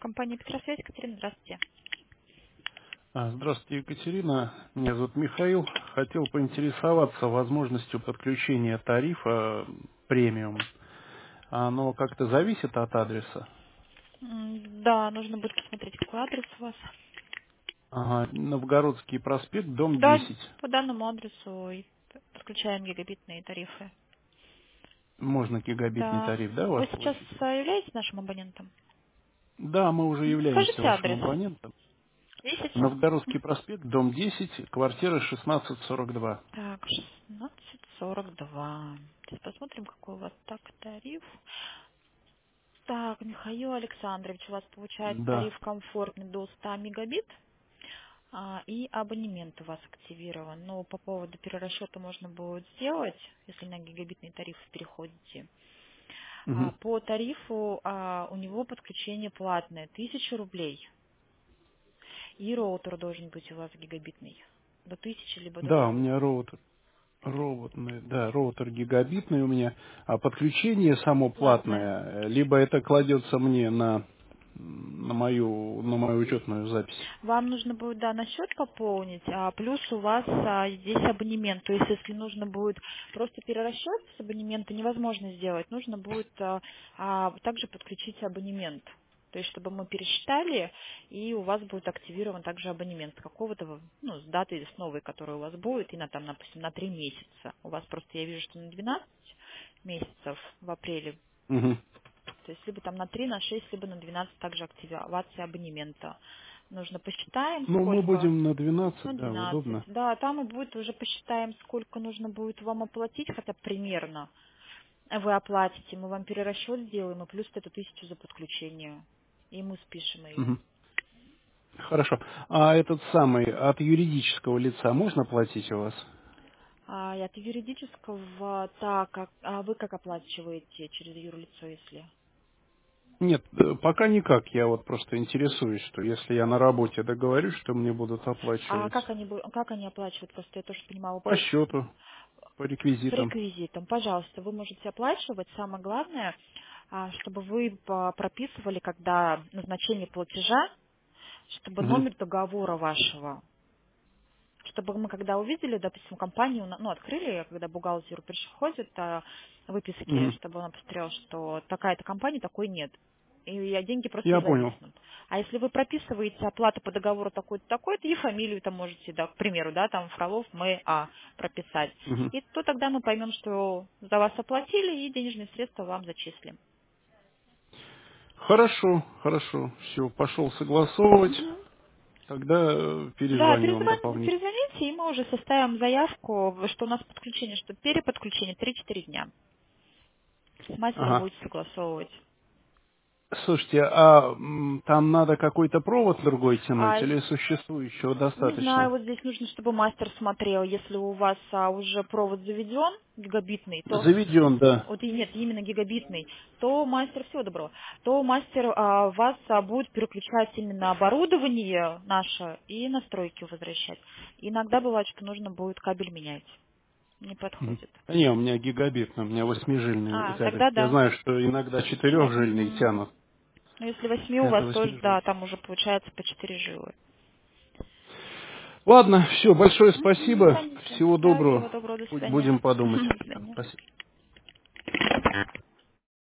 Компания Петросвязь, Катерина, здравствуйте. Здравствуйте, Екатерина. Меня зовут Михаил. Хотел поинтересоваться возможностью подключения тарифа премиум. Оно как-то зависит от адреса? Да, нужно будет посмотреть, какой адрес у вас. Ага, Новгородский проспект, дом Да, 10. по данному адресу и подключаем гигабитные тарифы. Можно гигабитный Да. тариф, да, у Вы вас сейчас получить? являетесь нашим абонентом? Да, мы уже являемся Скажите вашим адрес. абонентом. 10. Новгородский проспект, дом 10, квартира 1642. Так, 1642. Сейчас посмотрим, какой у вас так тариф. Так, Михаил Александрович, у вас получается Да, тариф комфортный до 100 мегабит. И абонемент у вас активирован. Но по поводу перерасчета можно будет сделать, если на гигабитный тариф переходите. мгм. По тарифу у него подключение платное, 1000 рублей. И роутер должен быть у вас гигабитный. До 1000 либо до Да, у 2. меня роутер гигабитный у меня, а подключение само Платное. платное, либо это кладется мне на мою учетную запись. Вам нужно будет, да, на счет пополнить, плюс у вас здесь абонемент. То есть, если нужно будет просто перерасчет с абонемента, невозможно сделать. Нужно будет также подключить абонемент. То есть, чтобы мы пересчитали, и у вас будет активирован также абонемент с какого-то, ну, с даты с новой, которая у вас будет, и на, там, допустим, на 3 месяца. У вас просто, я вижу, что на 12 месяцев в апреле. Мгм. То есть либо там на 3, на 6, либо на 12 также активация абонемента. Нужно посчитаем, Ну, мы сколько. будем на На 12, да, 12. удобно. Да, там и будет, уже посчитаем, сколько нужно будет вам оплатить, хотя примерно вы оплатите, мы вам перерасчет сделаем, и плюс эту 1000 за подключение. И мы спишем ее. Мгм. Хорошо. А этот самый, от юридического лица можно платить у вас? И от юридического, так, вы как оплачиваете через юрлицо, если? Нет, пока никак. Я вот просто интересуюсь, что если я на работе договорюсь, что мне будут оплачивать Как они оплачивают? Просто я тоже понимаю по вопрос. счету, по По реквизитам. реквизитам, пожалуйста, вы можете оплачивать. Самое главное, чтобы вы прописывали, когда назначение платежа, чтобы Мгм. номер договора вашего, чтобы мы когда увидели, допустим, компанию, ну, открыли, когда бухгалтеру приходят выписки, Мгм. чтобы он посмотрел, что такая-то компания, такой нет. И деньги просто Я понял. зависнут. А если вы прописываете оплату по договору такой-то, такой-то, и фамилию там можете, да, к примеру, да, там Фролов прописать. Мгм. И то тогда мы поймем, что за вас оплатили, и денежные средства вам зачислим. Хорошо, хорошо. Все, пошел согласовывать. Мгм. Тогда Да, перезвоню вам дополнительно. перезвоните, и мы уже составим заявку, что у нас подключение, что переподключение 3-4 дня. С мастером Ага. будете согласовывать. Слушайте, там надо какой-то провод другой тянуть А или существующего Не знаю, достаточно? вот здесь нужно, чтобы мастер смотрел. Если у вас уже провод заведен, гигабитный, то Заведен, да. вот и нет, именно гигабитный, то мастер, всего доброго, то мастер вас будет переключать именно оборудование наше и настройки возвращать. Иногда бывает, что нужно будет кабель менять. Не Мгм. подходит. Да не, у меня гигабитный, у меня 8-жильный кабель. Тогда Я да. знаю, что иногда 4-жильный Мгм. тянут. Но если 8 у Это вас тоже, 8-жильный. да, там уже получается по 4 жилы. Ладно, все, большое Мгм, спасибо. звоните. Всего Да, доброго. всего доброго, до свидания. Будем подумать. До свидания. Спасибо.